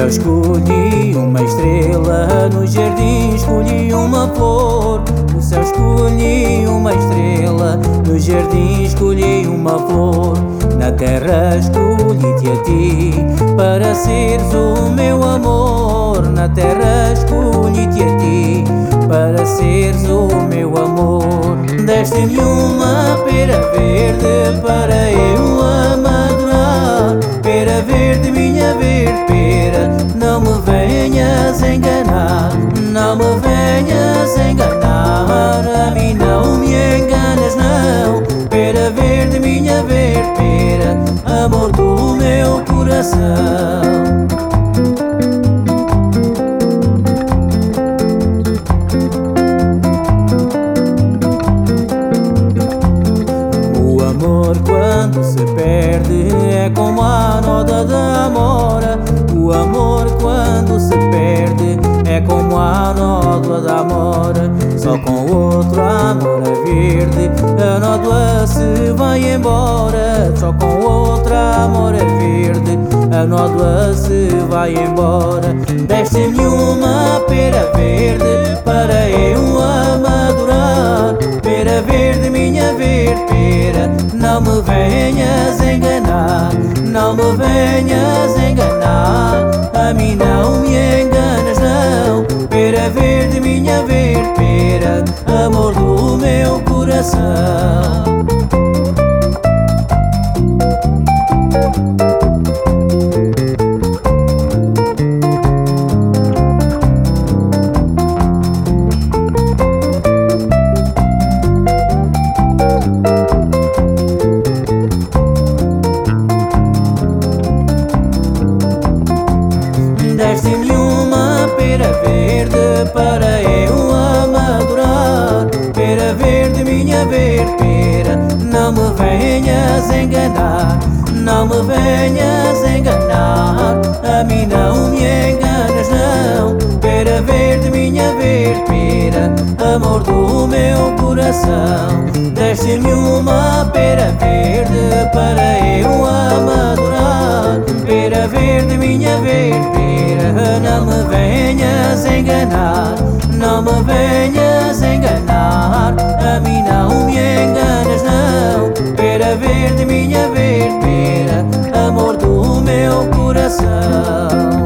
céu escolhi uma estrela, no jardim escolhi uma flor. No céu escolhi uma estrela, no jardim escolhi uma flor. Na terra escolhi-te a ti, para seres o meu amor. Na terra escolhi-te a ti, para seres o meu amor. Deste-me uma pera verde, para eu amadurar. Pera verde, minha verde pera, não me venhas enganar. Não me venhas enganar, a mim não me enganas não. Pera verde, minha verde pera, amor do meu coração. O amor quando se perde é como a noda da amora. O amor quando se perde é como a nódoa da amora. Só com outro amor é verde, a nódoa se vai embora. Só com outro amor é verde, a nódoa se vai embora. Deste-me uma pera verde, para eu amadurar. Pera verde, minha verde pera, não me venhas enganar. Não me venhas enganar, a mim não me enganas não. Pera verde, minha verde pera, amor do meu coração. Deste-me uma pera verde, para eu amadurar. Pera verde, minha verde pera, não me venhas enganar. Não me venhas enganar, a mim não me enganas não. Pera verde, minha verde pera, amor do meu coração. Deste-me uma pera verde, para eu amadurar. Pera verde, minha verde pera, não me venhas enganar. Não me venhas enganar, a mim não me enganas não. Pera verde, minha verde pera, amor do meu coração.